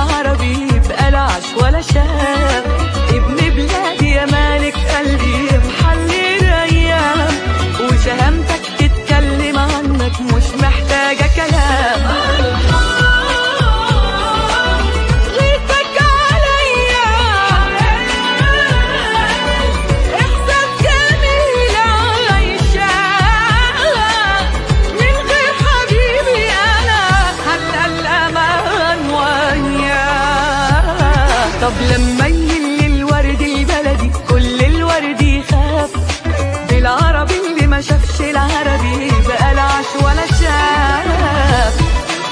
العربي بقلعش ولا شاف. ابن بلادي يا مالك قلبي محلي الايام، وشهامتك تتكلم عنك مش محتاجة كلام. غيرتك عليا احساس جميل عايشة، من غير حبيبي انا هلا الامان وياه. طب لما يهل الورد البلدي كل الورد يخاف، بالعربي اللي ما شافش العربي بقلعش ولا شاف.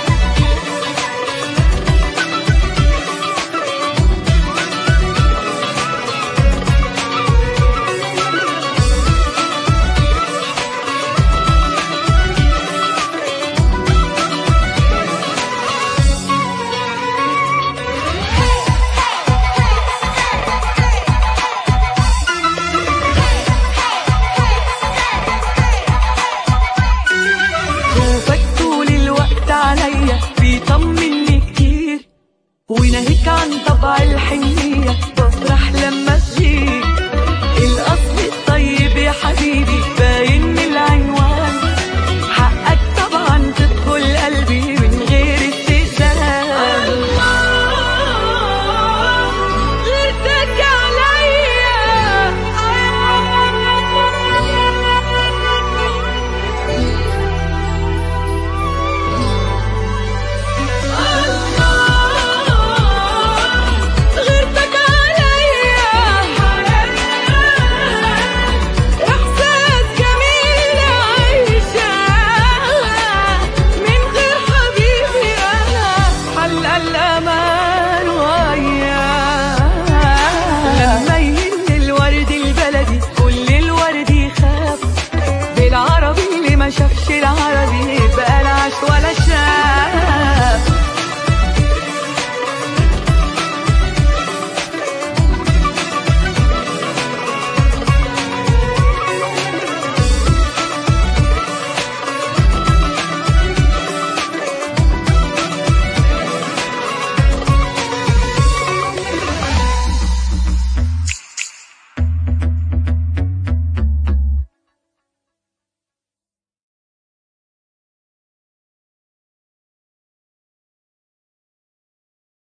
خوفك طول الوقت عليا بيطمني كتير، وناهيك عن طبع الحنية بفرح لما تجيك.